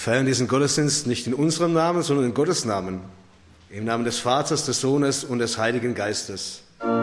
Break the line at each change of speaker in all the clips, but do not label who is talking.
feiern diesen Gottesdienst nicht in unserem Namen, sondern in Gottes Namen. Im Namen des Vaters, des Sohnes und des Heiligen Geistes.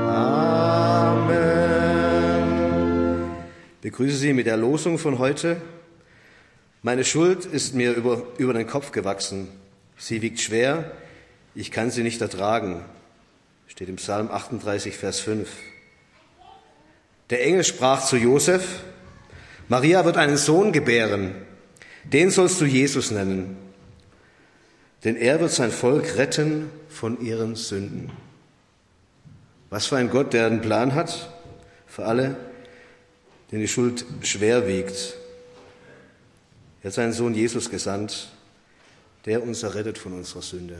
Amen. Ich begrüße Sie mit der Losung von heute. Meine Schuld ist mir über den Kopf gewachsen. Sie wiegt schwer, ich kann sie nicht ertragen. Steht im Psalm 38, Vers 5. Der Engel sprach zu Josef: Maria wird einen Sohn gebären. Den sollst du Jesus nennen, denn er wird sein Volk retten von ihren Sünden. Was für ein Gott, der einen Plan hat für alle, denen die Schuld schwer wiegt. Er hat seinen Sohn Jesus gesandt, der uns errettet von unserer Sünde.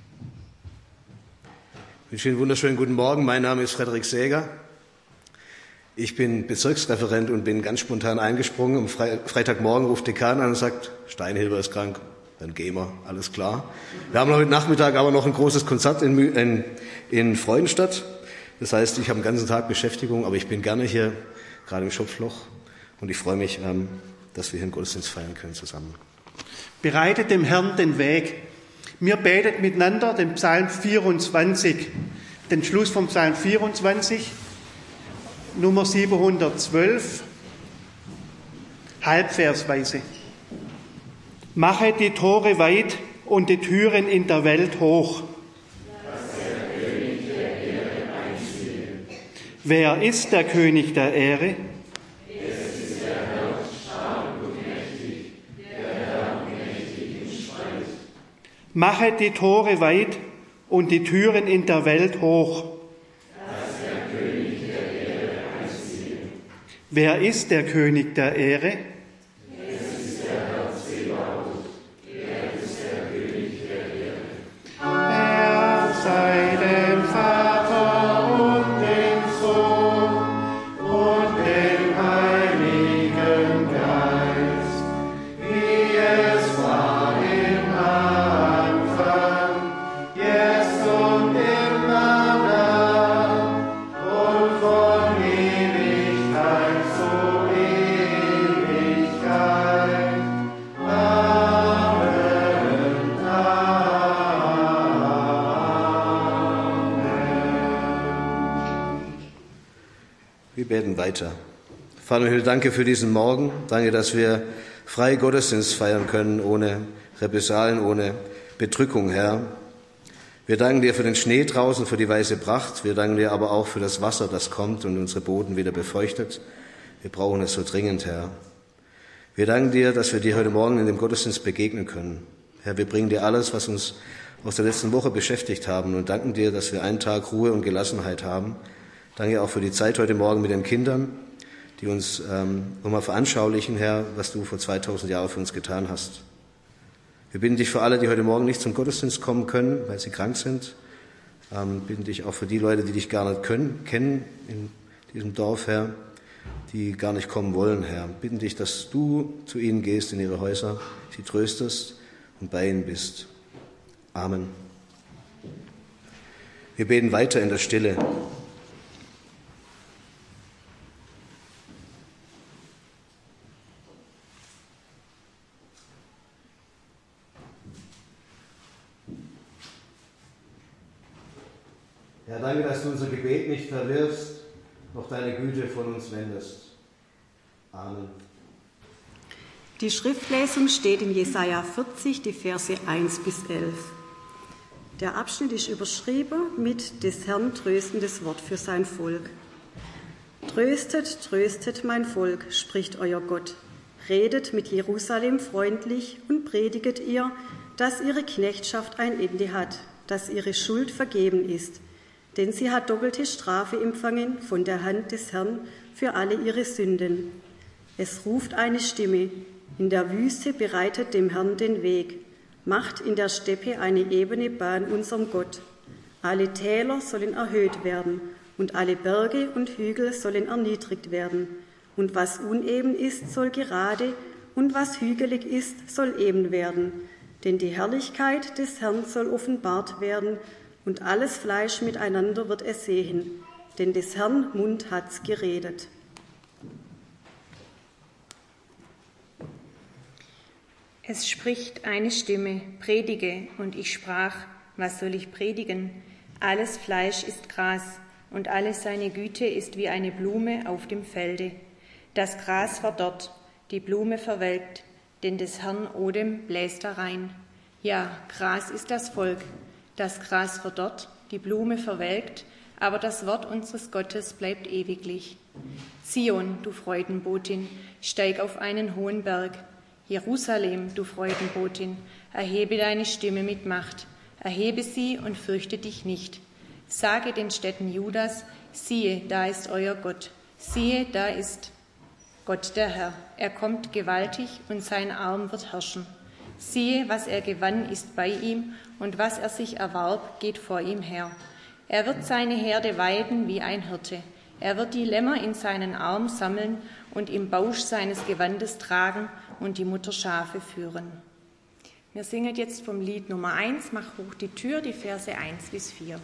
Ich wünsche Ihnen einen wunderschönen guten Morgen. Mein Name ist Frederik Säger. Ich bin Bezirksreferent und bin ganz spontan eingesprungen. Am Freitagmorgen ruft Dekan an und sagt, Steinhilber ist krank. Dann gehen wir, alles klar. Wir haben heute Nachmittag aber noch ein großes Konzert in Freudenstadt. Das heißt, ich habe den ganzen Tag Beschäftigung, aber ich bin gerne hier, gerade im Schopfloch. Und ich freue mich, dass wir hier einen Gottesdienst feiern können zusammen.
Bereitet dem Herrn den Weg. Wir beten miteinander den Psalm 24, den Schluss vom Psalm 24. Nummer 712, halbversweise. Mache die Tore weit und die Türen in der Welt hoch. Dass der König der Ehre einziehe. Wer ist der König der Ehre? Es ist der Herr, stark und mächtig, der Herr mächtig im Streit. Mache die Tore weit und die Türen in der Welt hoch. Wer ist der König der Ehre? Es ist der Herr Zebaoth, er ist der König der Ehre. Er sei dem Vater und dem Sohn und dem Heiligen Geist, wie es war im Anfang, jetzt und immer und von Ewigkeit zu Ewigkeit. Amen. Amen.
Wir beten weiter. Vater im Himmel, danke für diesen Morgen. Danke, dass wir frei Gottesdienst feiern können, ohne Repressalien, ohne Bedrückung, Herr. Wir danken dir für den Schnee draußen, für die weiße Pracht. Wir danken dir aber auch für das Wasser, das kommt und unsere Boden wieder befeuchtet. Wir brauchen es so dringend, Herr. Wir danken dir, dass wir dir heute Morgen in dem Gottesdienst begegnen können. Herr, wir bringen dir alles, was uns aus der letzten Woche beschäftigt haben und danken dir, dass wir einen Tag Ruhe und Gelassenheit haben. Danke auch für die Zeit heute Morgen mit den Kindern, die uns nochmal veranschaulichen, Herr, was du vor 2000 Jahren für uns getan hast. Wir bitten dich für alle, die heute Morgen nicht zum Gottesdienst kommen können, weil sie krank sind. Bitten dich auch für die Leute, die dich gar nicht kennen in diesem Dorf, Herr, die gar nicht kommen wollen, Herr. Bitten dich, dass du zu ihnen gehst in ihre Häuser, sie tröstest und bei ihnen bist. Amen. Wir beten weiter in der Stille. Herr, danke, dass du unser Gebet nicht verwirfst, noch deine Güte von uns wendest. Amen.
Die Schriftlesung steht in Jesaja 40, die Verse 1 bis 11. Der Abschnitt ist überschrieben mit des Herrn tröstendes Wort für sein Volk. Tröstet, tröstet mein Volk, spricht euer Gott. Redet mit Jerusalem freundlich und prediget ihr, dass ihre Knechtschaft ein Ende hat, dass ihre Schuld vergeben ist. Denn sie hat doppelte Strafe empfangen von der Hand des Herrn für alle ihre Sünden. Es ruft eine Stimme, in der Wüste bereitet dem Herrn den Weg, macht in der Steppe eine ebene Bahn unserem Gott. Alle Täler sollen erhöht werden und alle Berge und Hügel sollen erniedrigt werden. Und was uneben ist, soll gerade und was hügelig ist, soll eben werden. Denn die Herrlichkeit des Herrn soll offenbart werden und alles Fleisch miteinander wird es sehen, denn des Herrn Mund hat's geredet.
Es spricht eine Stimme, predige, und ich sprach, was soll ich predigen? Alles Fleisch ist Gras, und alle seine Güte ist wie eine Blume auf dem Felde. Das Gras verdorrt, die Blume verwelkt, denn des Herrn Odem bläst darein. Ja, Gras ist das Volk, das Gras verdorrt, die Blume verwelkt, aber das Wort unseres Gottes bleibt ewiglich. Zion, du Freudenbotin, steig auf einen hohen Berg. Jerusalem, du Freudenbotin, erhebe deine Stimme mit Macht, erhebe sie und fürchte dich nicht. Sage den Städten Judas, siehe, da ist euer Gott, siehe, da ist Gott der Herr. Er kommt gewaltig und sein Arm wird herrschen. Siehe, was er gewann, ist bei ihm, und was er sich erwarb, geht vor ihm her. Er wird seine Herde weiden wie ein Hirte. Er wird die Lämmer in seinen Arm sammeln und im Bausch seines Gewandes tragen und die Mutterschafe führen. Wir singen jetzt vom Lied Nummer 1, Mach hoch die Tür, die Verse 1 bis 4.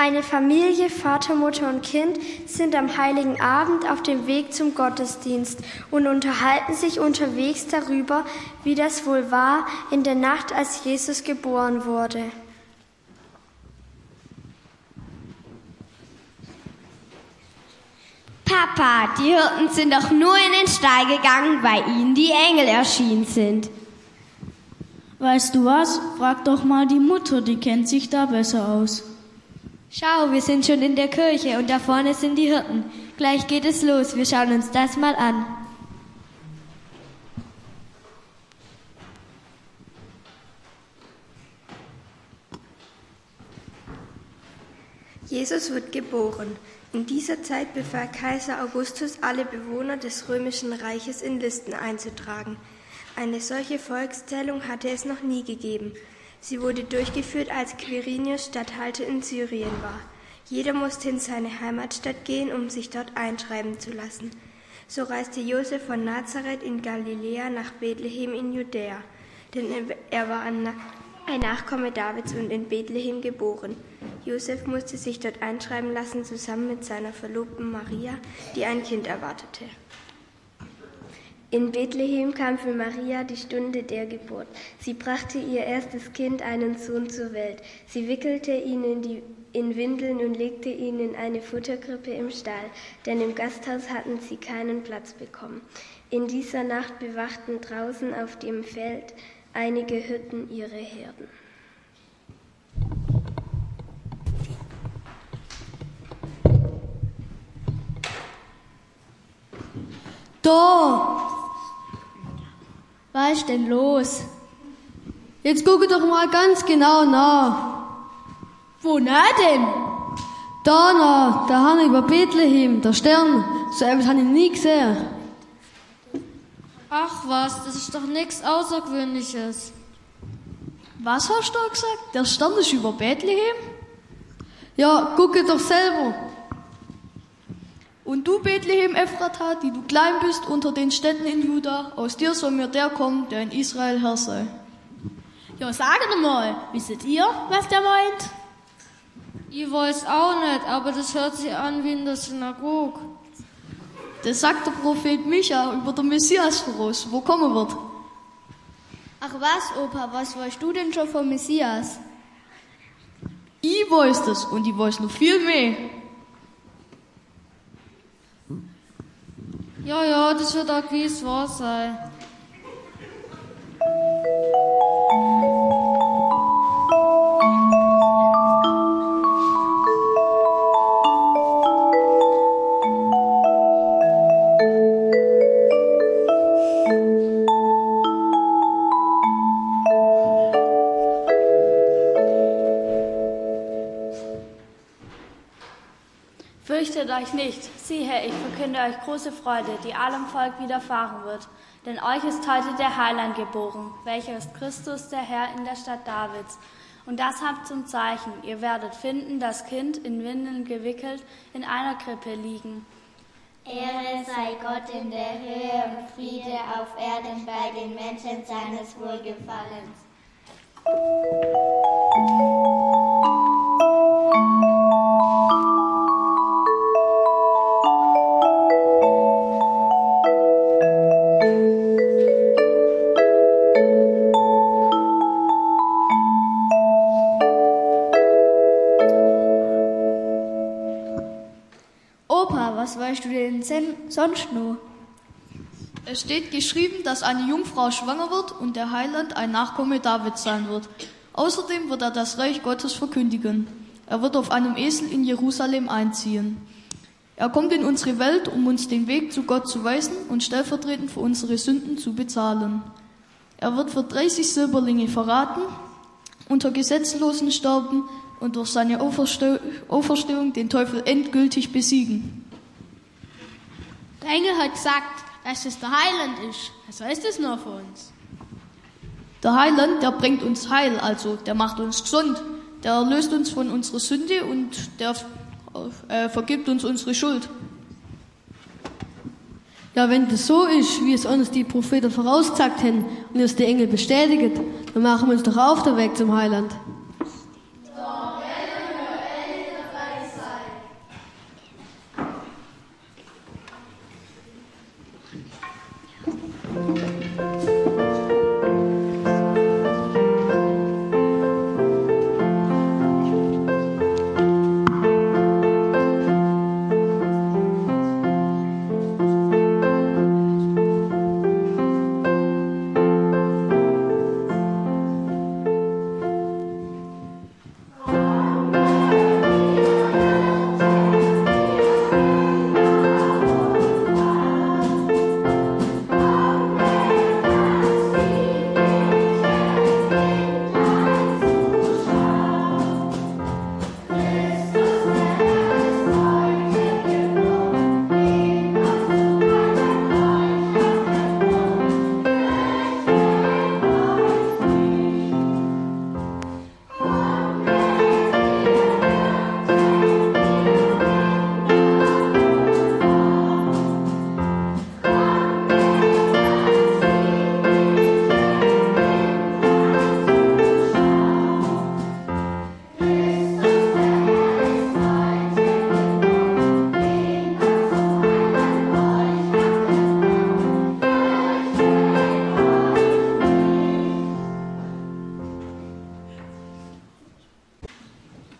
Eine Familie, Vater, Mutter und Kind, sind am Heiligen Abend auf dem Weg zum Gottesdienst und unterhalten sich unterwegs darüber, wie das wohl war in der Nacht, als Jesus geboren wurde.
Papa, die Hirten sind doch nur in den Stall gegangen, weil ihnen die Engel erschienen sind.
Weißt du was? Frag doch mal die Mutter, die kennt sich da besser aus.
Schau, wir sind schon in der Kirche und da vorne sind die Hirten. Gleich geht es los, wir schauen uns das mal an.
Jesus wird geboren. In dieser Zeit befahl Kaiser Augustus, alle Bewohner des römischen Reiches in Listen einzutragen. Eine solche Volkszählung hatte es noch nie gegeben. Sie wurde durchgeführt, als Quirinius Statthalter in Syrien war. Jeder musste in seine Heimatstadt gehen, um sich dort einschreiben zu lassen. So reiste Josef von Nazareth in Galiläa nach Bethlehem in Judäa, denn er war ein Nachkomme Davids und in Bethlehem geboren. Josef musste sich dort einschreiben lassen, zusammen mit seiner Verlobten Maria, die ein Kind erwartete. In Bethlehem kam für Maria die Stunde der Geburt. Sie brachte ihr erstes Kind, einen Sohn, zur Welt. Sie wickelte ihn in Windeln und legte ihn in eine Futterkrippe im Stall, denn im Gasthaus hatten sie keinen Platz bekommen. In dieser Nacht bewachten draußen auf dem Feld einige Hirten ihre Herden.
Da! Was ist denn los? Jetzt gucke doch mal ganz genau nach.
Wo na denn?
Da nach, der Hahn über Bethlehem, der Stern. So etwas habe ich nie gesehen.
Ach was, das ist doch nichts Außergewöhnliches.
Was hast du da gesagt? Der Stern ist über Bethlehem? Ja, gucke doch selber. Und du, Bethlehem Ephrata, die du klein bist unter den Städten in Juda, aus dir soll mir der kommen, der in Israel Herr sei.
Ja, sag doch mal, wisst ihr, was der meint?
Ich weiß auch nicht, aber das hört sich an wie in der Synagoge.
Das sagt der Prophet Micha über den Messias voraus, wo kommen wird.
Ach was, Opa, was weißt du denn schon vom Messias?
Ich weiß das und ich weiß noch viel mehr.
Ja, das wird auch gewiss wahr sein.
Fürchtet euch nicht, siehe, ich verkünde euch große Freude, die allem Volk widerfahren wird. Denn euch ist heute der Heiland geboren, welcher ist Christus, der Herr in der Stadt Davids. Und das habt zum Zeichen, ihr werdet finden, das Kind in Windeln gewickelt in einer Krippe liegen.
Ehre sei Gott in der Höhe und Friede auf Erden bei den Menschen seines Wohlgefallens.
Was weißt du denn sonst noch?
Es steht geschrieben, dass eine Jungfrau schwanger wird und der Heiland ein Nachkomme Davids sein wird. Außerdem wird er das Reich Gottes verkündigen. Er wird auf einem Esel in Jerusalem einziehen. Er kommt in unsere Welt, um uns den Weg zu Gott zu weisen und stellvertretend für unsere Sünden zu bezahlen. Er wird für 30 Silberlinge verraten, unter Gesetzlosen sterben und durch seine Auferstehung den Teufel endgültig besiegen.
Der Engel hat gesagt, dass es der Heiland ist. Was heißt das nur für uns?
Der Heiland, der bringt uns Heil, also der macht uns gesund. Der erlöst uns von unserer Sünde und der vergibt uns unsere Schuld.
Ja, wenn das so ist, wie es uns die Propheten vorausgesagt haben und es die Engel bestätigt, dann machen wir uns doch auf den Weg zum Heiland.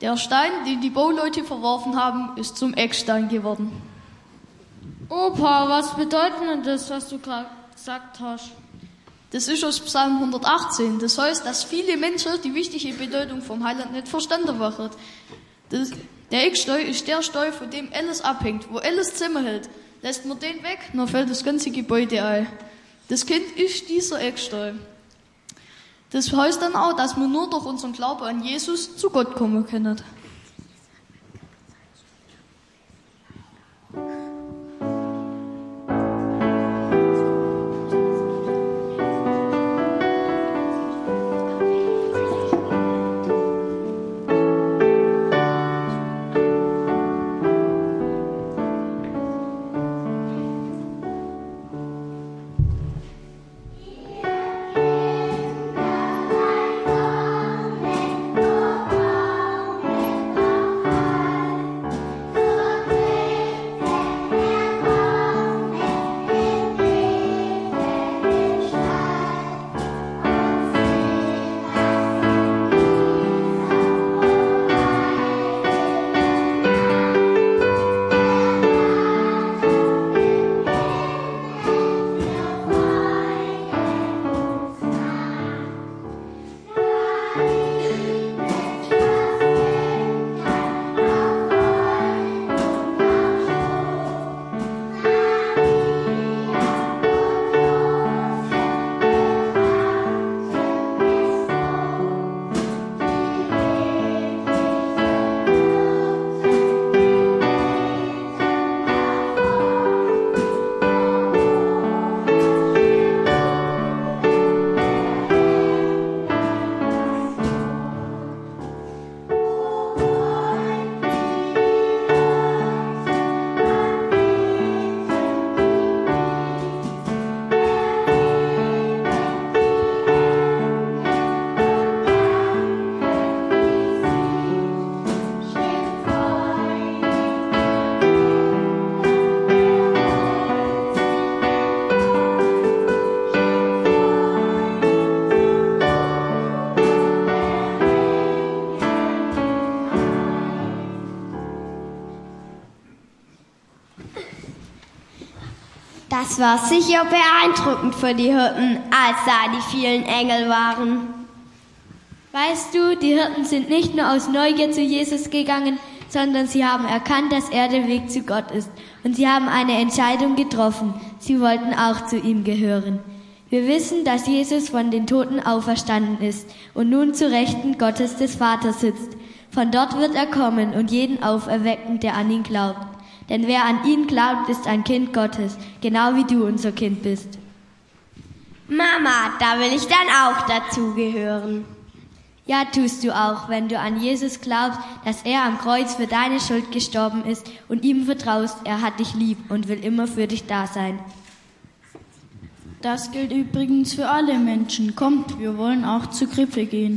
Der Stein, den die Bauleute verworfen haben, ist zum Eckstein geworden.
Opa, was bedeutet denn das, was du gerade gesagt hast?
Das ist aus Psalm 118. Das heißt, dass viele Menschen die wichtige Bedeutung vom Heiland nicht verstanden haben. Der Eckstein ist der Stein, von dem alles abhängt, wo alles zusammenhält. Lässt man den weg, dann fällt das ganze Gebäude ein. Das Kind ist dieser Eckstein. Das heißt dann auch, dass wir nur durch unseren Glauben an Jesus zu Gott kommen können.
Das war sicher beeindruckend für die Hirten, als da die vielen Engel waren.
Weißt du, die Hirten sind nicht nur aus Neugier zu Jesus gegangen, sondern sie haben erkannt, dass er der Weg zu Gott ist. Und sie haben eine Entscheidung getroffen. Sie wollten auch zu ihm gehören. Wir wissen, dass Jesus von den Toten auferstanden ist und nun zu Rechten Gottes des Vaters sitzt. Von dort wird er kommen und jeden auferwecken, der an ihn glaubt. Denn wer an ihn glaubt, ist ein Kind Gottes, genau wie du unser Kind bist.
Mama, da will ich dann auch dazugehören.
Ja, tust du auch, wenn du an Jesus glaubst, dass er am Kreuz für deine Schuld gestorben ist und ihm vertraust, er hat dich lieb und will immer für dich da sein.
Das gilt übrigens für alle Menschen. Kommt, wir wollen auch zur Krippe gehen.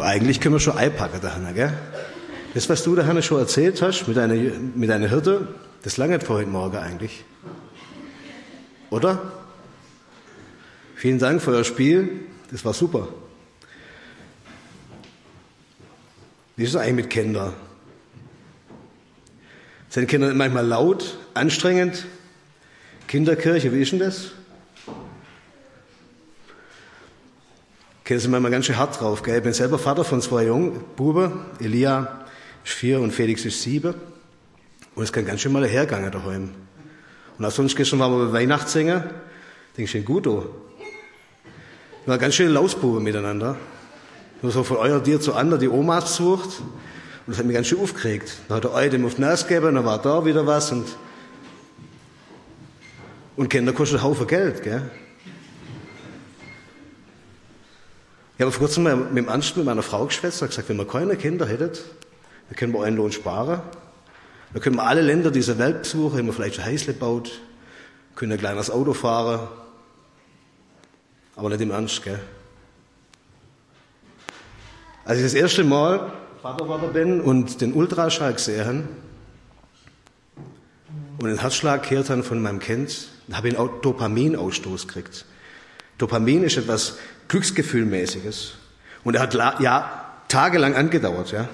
eigentlich können wir schon einpacken, der Hanna, gell? Das, was du, der Hanna, schon erzählt hast mit deiner Hirte, das lange für heute Morgen eigentlich. Oder? Vielen Dank für euer Spiel, das war super. Wie ist es eigentlich mit Kindern? Sind Kinder manchmal laut, anstrengend? Kinderkirche, wie ist denn das? Kinder sind manchmal ganz schön hart drauf, gell? Ich bin selber Vater von 2 jungen Buben. Elia ist 4 und Felix ist 7. Und es kann ganz schön mal hergehen daheim. Und auch sonst gestern waren wir bei Weihnachtssingen. Denkst du, gut, oh. Wir waren ganz schön Lausbuben miteinander. Nur so von euer Dir zu anderen die Omas besucht. Und das hat mich ganz schön aufgeregt. Dann hat der eine dem auf die Nase gegeben, dann war da wieder was. Und Kinder kosten einen Haufen Geld, gell? Ich habe vor kurzem mal mit dem Ernst mit meiner Frau geschwätzt und gesagt, wenn wir keine Kinder hätten, dann können wir einen Lohn sparen. Dann können wir alle Länder dieser Welt besuchen, wenn man vielleicht ein Häusle baut, können ein kleines Auto fahren. Aber nicht im Ernst, gell? Als ich das erste Mal Vater geworden bin und den Ultraschall gesehen habe und den Herzschlag gehört habe von meinem Kind, habe ich einen Dopaminausstoß gekriegt. Dopamin ist etwas Glücksgefühlmäßiges. Und er hat tagelang angedauert, ja.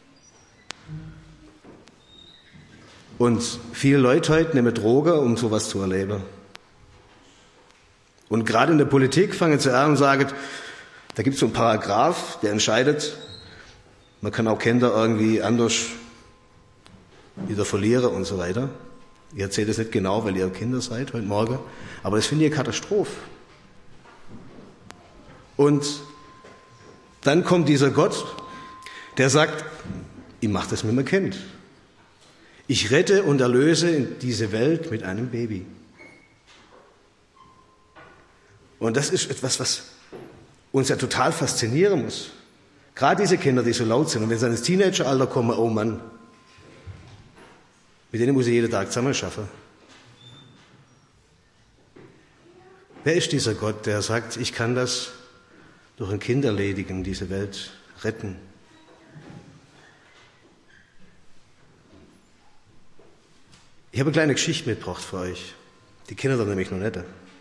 Und viele Leute heute nehmen Drogen, um sowas zu erleben. Und gerade in der Politik fangen sie an und sagen, da gibt es so einen Paragraph, der entscheidet, man kann auch Kinder irgendwie anders wieder verlieren und so weiter. Ich erzähle das nicht genau, weil ihr Kinder seid heute Morgen, aber das finde ich eine Katastrophe. Und dann kommt dieser Gott, der sagt, ich mache das mit meinem Kind. Ich rette und erlöse in diese Welt mit einem Baby. Und das ist etwas, was uns ja total faszinieren muss. Gerade diese Kinder, die so laut sind. Und wenn sie ins Teenageralter kommen, oh Mann, mit denen muss ich jeden Tag zusammen schaffen. Wer ist dieser Gott, der sagt, ich kann das durch ein Kind erledigen, diese Welt retten? Ich habe eine kleine Geschichte mitgebracht für euch. Die Kinder da nämlich noch nicht.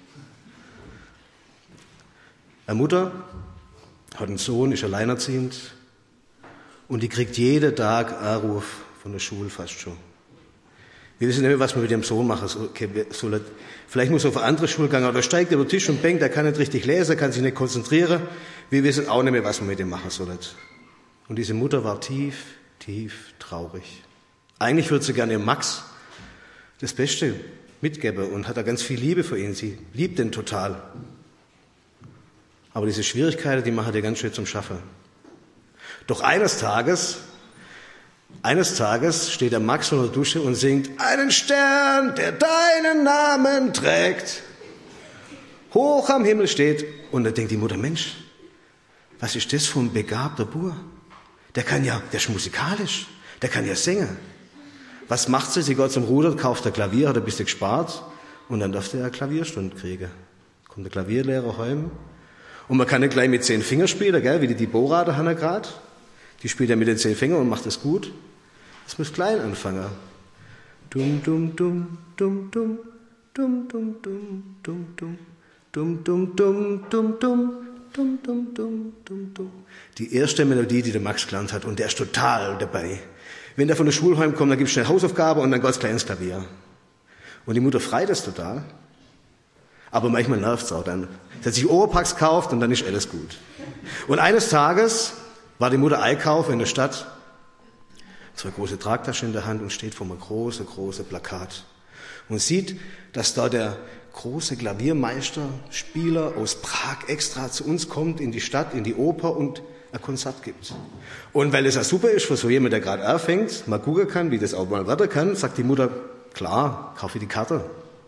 Eine Mutter hat einen Sohn, ist alleinerziehend und die kriegt jeden Tag Anruf von der Schule fast schon. Wir wissen nicht mehr, was wir mit dem Sohn machen sollen. Vielleicht muss er auf eine andere Schule gehen oder steigt über den Tisch und bängt, er kann nicht richtig lesen, kann sich nicht konzentrieren. Wir wissen auch nicht mehr, was wir mit ihm machen sollen. Und diese Mutter war tief, tief traurig. Eigentlich würde sie gerne Max das Beste mitgeben und hat da ganz viel Liebe für ihn. Sie liebt ihn total. Aber diese Schwierigkeiten, die machen dir ganz schön zum Schaffen. Doch eines Tages steht der Max unter der Dusche und singt, einen Stern, der deinen Namen trägt, hoch am Himmel steht. Und dann denkt die Mutter, Mensch, was ist das für ein begabter Bub? Der ist musikalisch, der kann ja singen. Was macht sie? Sie geht zum Ruder, kauft ein Klavier, hat ein bisschen gespart und dann darf der eine Klavierstunde kriegen. Kommt der Klavierlehrer heim und man kann nicht gleich mit 10 Fingern spielen, gell, wie die Deborah da Hanna gerade. Die spielt ja mit den 10 Fingern und macht das gut. Das muss klein anfangen. Dum dum dum dum dum dum dum dum dum dum dum dum dum dum dum dum dum dum dum dum. Die erste Melodie, die der Max gelernt hat, und der ist total dabei. Wenn der von der Schule heimkommt, dann gibt es schnell Hausaufgabe und dann geht's gleich ins Klavier. Und die Mutter freut das total. Aber manchmal nervt es auch dann. Sie hat sich Oropax gekauft und dann ist alles gut. Und eines Tages war die Mutter einkaufen in der Stadt, 2 große Tragtaschen in der Hand und steht vor einem großen Plakat. Und sieht, dass da der große Klaviermeister, Spieler aus Prag extra zu uns kommt in die Stadt, in die Oper und ein Konzert gibt. Und weil es ja super ist für so jemand, der gerade anfängt, mal gucken kann, wie das auch mal werden kann, sagt die Mutter, klar, kaufe die Karte.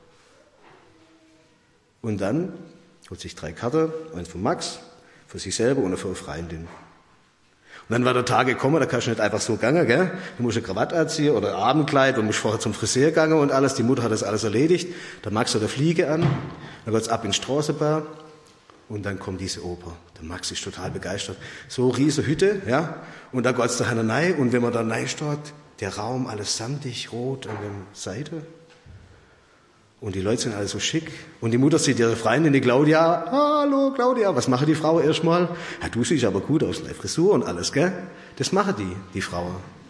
Und dann holt sich 3 Karten, eins von Max, für sich selber und eine für eine Freundin. Und dann war der Tag gekommen, da kannst du nicht einfach so gehen, gell? Du musst eine Krawatte anziehen oder ein Abendkleid und musst vorher zum Friseur gehen und alles. Die Mutter hat das alles erledigt. Der Max hat eine Fliege an, dann geht's ab in die Straßenbahn Und dann kommt diese Oper. Der Max ist total begeistert. So riesige Hütte, ja. Und da geht's da rein. Und wenn man da rein steht, der Raum alles samtig, rot an der Seite. Und die Leute sind alle so schick. Und die Mutter sieht ihre Freundin, die Claudia. Hallo Claudia, was macht die Frau erstmal? Ja, du siehst aber gut aus, deine Frisur und alles, gell? Das machen die Frau.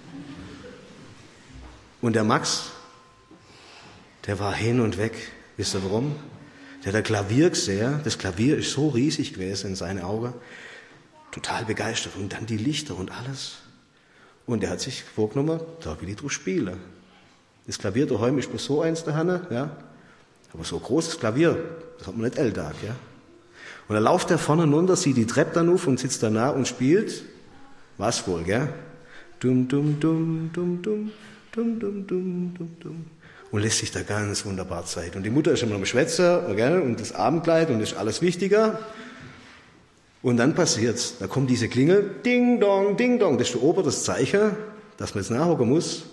Und der Max, der war hin und weg. Wisst ihr warum? Der hat ein Klavier gesehen. Das Klavier ist so riesig gewesen in seinen Augen. Total begeistert. Und dann die Lichter und alles. Und er hat sich vorgenommen, da will ich drauf spielen. Das Klavier daheim ist mir so eins der Hanne, ja. Aber so ein großes Klavier, das hat man nicht alltag, ja. Und dann läuft er vorne runter, sieht die Treppe dann auf und sitzt danach und spielt, was wohl, gell? Dum, dum, dum, dum, dum, dum, dum, dum, dum, dum. Und lässt sich da ganz wunderbar Zeit. Und die Mutter ist immer am Schwätzer, gell? Und das Abendkleid und das ist alles wichtiger. Und dann passiert's. Da kommt diese Klingel, ding dong, ding dong. Das ist der Ober, das Zeichen, dass man jetzt nachhocken muss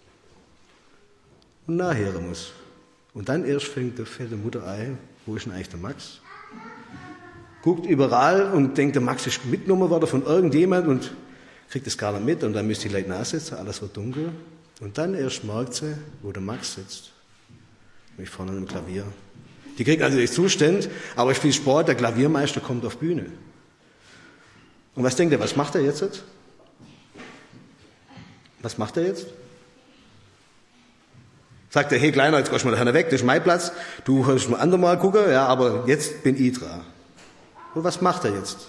und nachhören muss. Und dann erst fängt der fette Mutter ein, wo ist denn eigentlich der Max? Guckt überall und denkt, der Max ist mitgenommen worden von irgendjemand und kriegt es gar nicht mit. Und dann müsst ihr gleich nachsitzen, alles wird dunkel. Und dann erst merkt sie, wo der Max sitzt. Nämlich vorne am Klavier. Die kriegt also die Zustände, aber ich spiele Sport, der Klaviermeister kommt auf Bühne. Und was denkt ihr, was macht er jetzt? Was macht er jetzt? Sagt er, hey Kleiner, jetzt gehst du mal da weg, das ist mein Platz, du kannst mal andermal gucken, ja, aber jetzt bin ich dran. Und was macht er jetzt?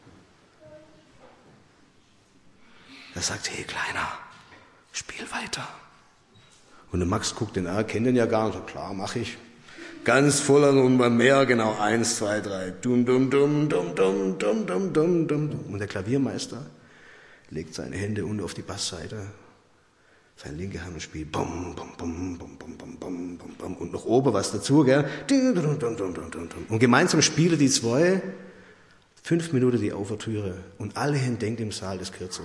Er sagt, hey Kleiner, spiel weiter. Und der Max guckt den an, kennt den ja gar nicht, sagt, klar, mach ich. Ganz voller Nummer mehr, genau, 1, 2, 3, dum, dum, dum, dum, dum, dum, dum, dum, dum. Und der Klaviermeister legt seine Hände unten auf die Bassseite, seine linke Hand und spielt bum, bum, bum, bum, bum, bum, bum, bum, bum. Und noch oben was dazu, gell? Und gemeinsam spielen die zwei 5 Minuten die Ouvertüre. Und alle hin denkt im Saal, das gehört so.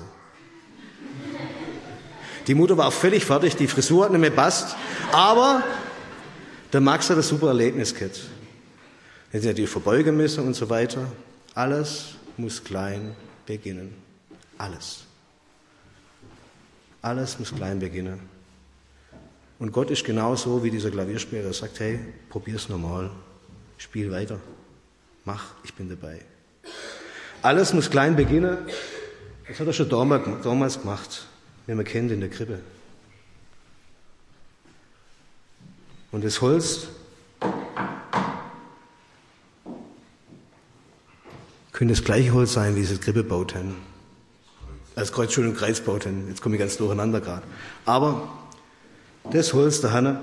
Die Mutter war auch völlig fertig, die Frisur hat nicht mehr passt, aber der Max hat ein super Erlebnis gehabt. Er hat sich natürlich verbeugen müssen und so weiter. Alles muss klein beginnen. Alles. Alles muss klein beginnen. Und Gott ist genauso wie dieser Klavierspieler. Er sagt, hey, probier's normal. Spiel weiter. Mach, ich bin dabei. Alles muss klein beginnen. Das hat er schon damals gemacht, wie man kennt in der Krippe. Und das Holz könnte das gleiche Holz sein, wie sie das Krippe baut haben. Als Kreuzschul und Kreuz baut haben. Jetzt komme ich ganz durcheinander gerade. Aber das Holz der Hanne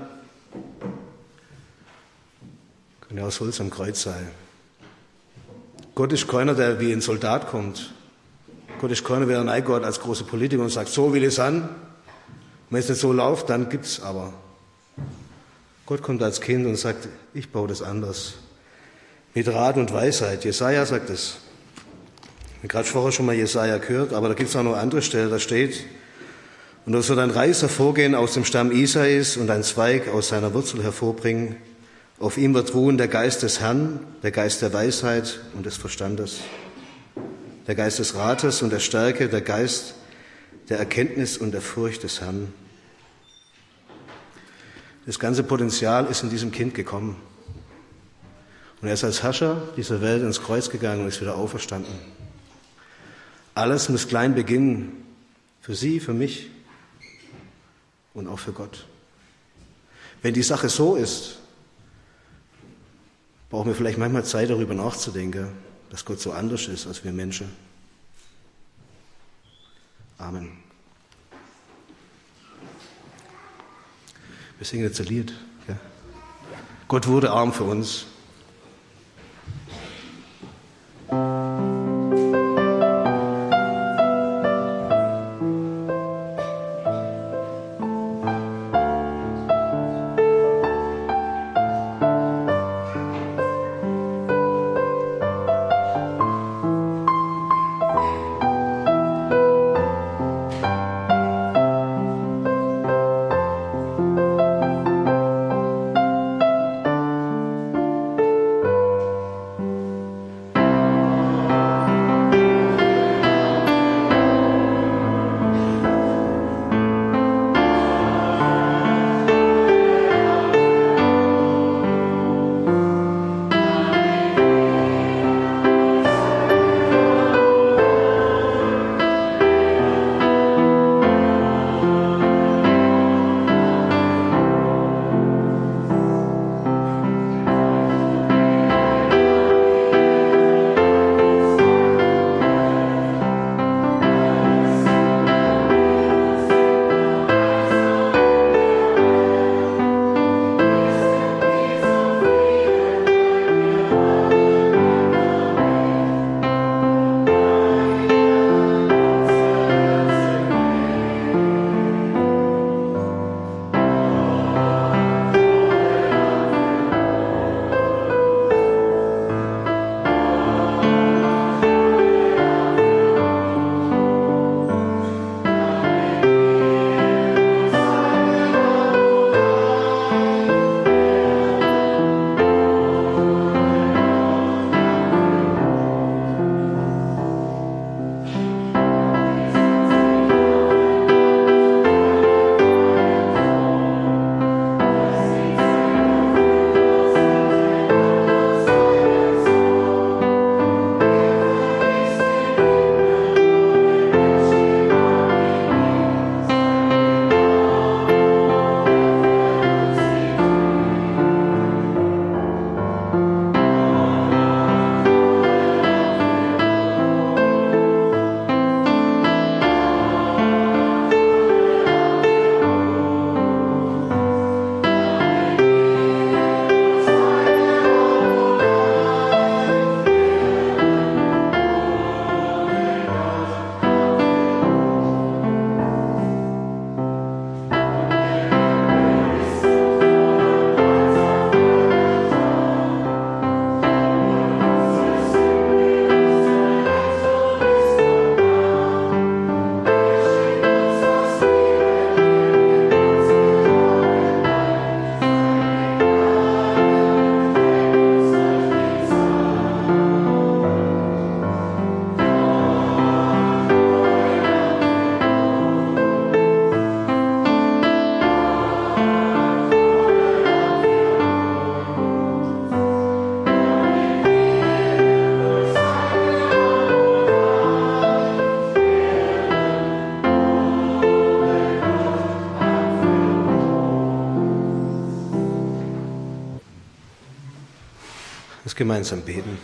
könnte auch das Holz am Kreuz sein. Gott ist keiner, der wie ein Soldat kommt. Gott ist keiner, der reingeht als große Politiker und sagt, so will ich es an. Wenn es nicht so läuft, dann gibt's aber. Gott kommt als Kind und sagt, ich baue das anders. Mit Rat und Weisheit. Jesaja sagt es. Ich habe gerade vorher schon mal Jesaja gehört, aber da gibt es auch noch andere Stellen, da steht, und da soll ein Reis hervorgehen aus dem Stamm Isais und ein Zweig aus seiner Wurzel hervorbringen. Auf ihm wird ruhen der Geist des Herrn, der Geist der Weisheit und des Verstandes, der Geist des Rates und der Stärke, der Geist der Erkenntnis und der Furcht des Herrn. Das ganze Potenzial ist in diesem Kind gekommen. Und er ist als Herrscher dieser Welt ins Kreuz gegangen und ist wieder auferstanden. Alles muss klein beginnen. Für Sie, für mich und auch für Gott. Wenn die Sache so ist, brauchen wir vielleicht manchmal Zeit, darüber nachzudenken, dass Gott so anders ist als wir Menschen. Amen. Wir singen jetzt ein Lied. Ja. Gott wurde arm für uns. gemeinsam beten.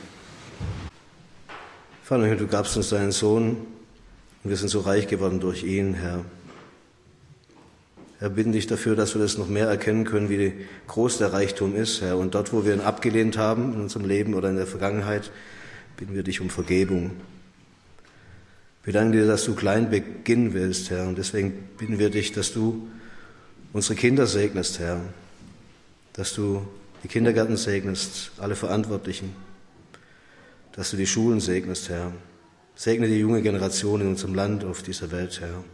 Vater, du gabst uns deinen Sohn und wir sind so reich geworden durch ihn, Herr. Herr, bitten dich dafür, dass wir das noch mehr erkennen können, wie groß der Reichtum ist, Herr. Und dort, wo wir ihn abgelehnt haben in unserem Leben oder in der Vergangenheit, bitten wir dich um Vergebung. Wir danken dir, dass du klein beginnen willst, Herr. Und deswegen bitten wir dich, dass du unsere Kinder segnest, Herr. Dass du die Kindergärten segnest, alle Verantwortlichen. Dass du die Schulen segnest, Herr. Segne die junge Generation in unserem Land, auf dieser Welt, Herr.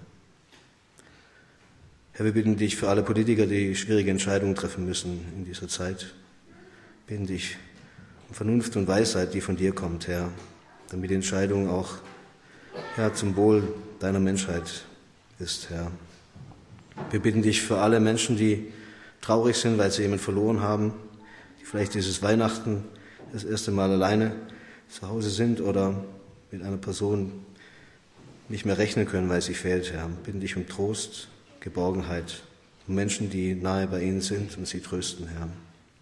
Herr, wir bitten dich für alle Politiker, die schwierige Entscheidungen treffen müssen in dieser Zeit. Wir bitten dich um Vernunft und Weisheit, die von dir kommt, Herr, damit die Entscheidung auch zum Wohl deiner Menschheit ist, Herr. Wir bitten dich für alle Menschen, die traurig sind, weil sie jemanden verloren haben, die vielleicht dieses Weihnachten das erste Mal alleine zu Hause sind oder mit einer Person nicht mehr rechnen können, weil sie fehlt, Herr. Wir bitten dich um Trost, Geborgenheit, um Menschen, die nahe bei ihnen sind und sie trösten, Herr.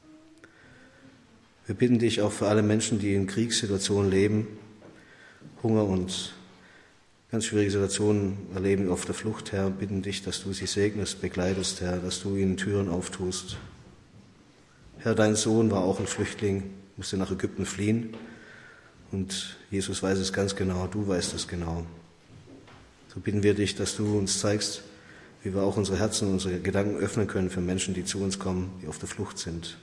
Wir bitten dich auch für alle Menschen, die in Kriegssituationen leben, Hunger und ganz schwierige Situationen erleben auf der Flucht, Herr, bitten dich, dass du sie segnest, begleitest, Herr, dass du ihnen Türen auftust. Herr, dein Sohn war auch ein Flüchtling, musste nach Ägypten fliehen und Jesus weiß es ganz genau, du weißt es genau. So bitten wir dich, dass du uns zeigst, wie wir auch unsere Herzen und unsere Gedanken öffnen können für Menschen, die zu uns kommen, die auf der Flucht sind.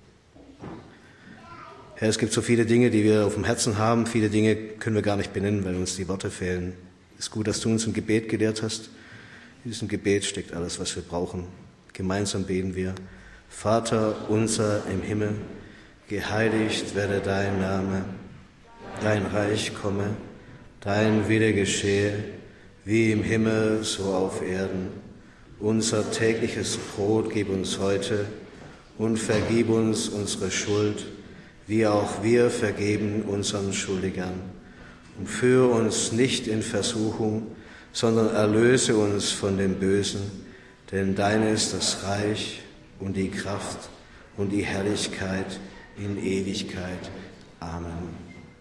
Herr, es gibt so viele Dinge, die wir auf dem Herzen haben, viele Dinge können wir gar nicht benennen, weil uns die Worte fehlen. Es ist gut, dass du uns ein Gebet gelehrt hast. In diesem Gebet steckt alles, was wir brauchen. Gemeinsam beten wir: Vater unser im Himmel, geheiligt werde dein Name, dein Reich komme, dein Wille geschehe, wie im Himmel, so auf Erden. Unser tägliches Brot gib uns heute und vergib uns unsere Schuld, wie auch wir vergeben unseren Schuldigern. Und führe uns nicht in Versuchung, sondern erlöse uns von dem Bösen, denn dein ist das Reich und die Kraft und die Herrlichkeit in Ewigkeit. Amen.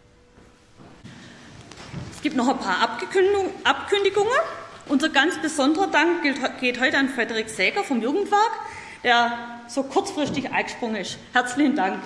Es gibt noch ein paar Abkündigungen. Unser ganz besonderer Dank geht heute an Frederik Säger vom Jugendwerk, der so kurzfristig eingesprungen ist. Herzlichen Dank.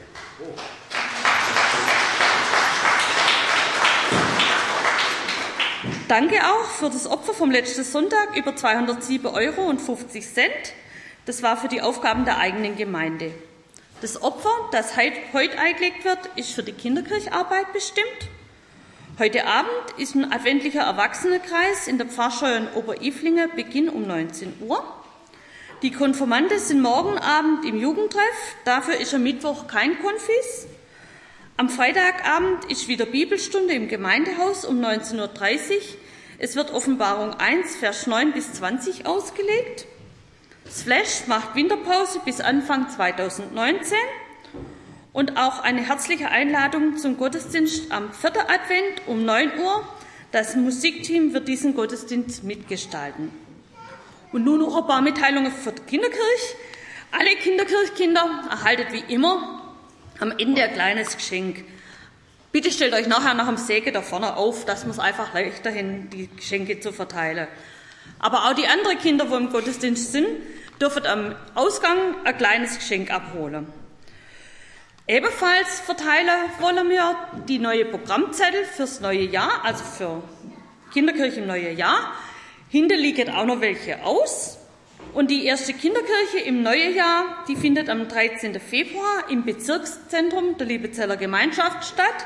Danke auch für das Opfer vom letzten Sonntag über 207,50 €. Das war für die Aufgaben der eigenen Gemeinde. Das Opfer, das heute eingelegt wird, ist für die Kinderkircharbeit bestimmt. Heute Abend ist ein adventlicher Erwachsenenkreis in der Pfarrscheu in Oberilflingen, Beginn um 19 Uhr. Die Konfirmanden sind morgen Abend im Jugendtreff, dafür ist am Mittwoch kein Konfis. Am Freitagabend ist wieder Bibelstunde im Gemeindehaus um 19:30 Uhr. Es wird Offenbarung 1, Vers 9 bis 20 ausgelegt. Das Flash macht Winterpause bis Anfang 2019. Und auch eine herzliche Einladung zum Gottesdienst am 4. Advent um 9 Uhr. Das Musikteam wird diesen Gottesdienst mitgestalten. Und nun noch ein paar Mitteilungen für die Kinderkirche. Alle Kinderkirchkinder erhalten wie immer am Ende ein kleines Geschenk. Bitte stellt euch nachher nach dem Segen da vorne auf, dass wir es einfach leichter hin, die Geschenke zu verteilen. Aber auch die anderen Kinder, die im Gottesdienst sind, dürfen am Ausgang ein kleines Geschenk abholen. Ebenfalls verteilen wollen wir die neue Programmzettel fürs neue Jahr, also für Kinderkirche im neuen Jahr. Hinten liegen auch noch welche aus. Und die erste Kinderkirche im neuen Jahr, die findet am 13. Februar im Bezirkszentrum der Liebezeller Gemeinschaft statt.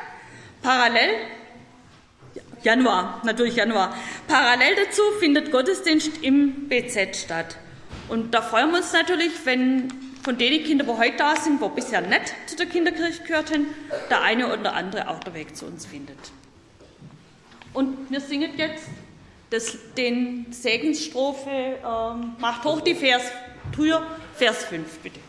Januar. Parallel dazu findet Gottesdienst im BZ statt. Und da freuen wir uns natürlich, wenn von den Kindern, die heute da sind, die bisher nicht zu der Kinderkirche gehörten, der eine oder andere auch den Weg zu uns findet. Und wir singen jetzt den Segensstrophe, macht hoch die Tür, Vers 5, bitte.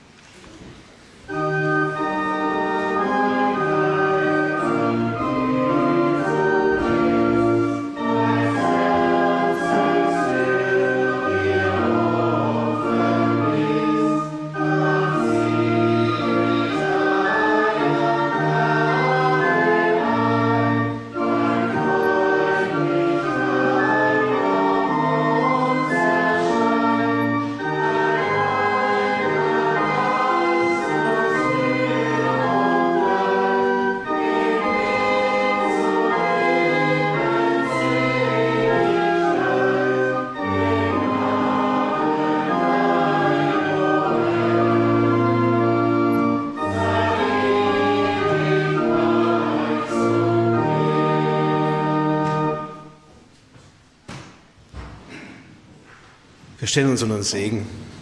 Wir stellen uns unter den Segen.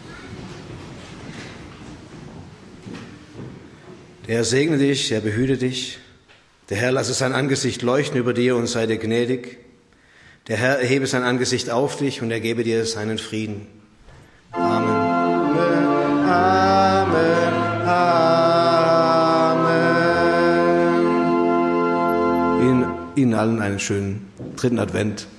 Der Herr segne dich, der behüte dich. Der Herr lasse sein Angesicht leuchten über dir und sei dir gnädig. Der Herr erhebe sein Angesicht auf dich und er gebe dir seinen Frieden. Amen. Amen. Amen. Ihnen allen einen schönen 3. Advent.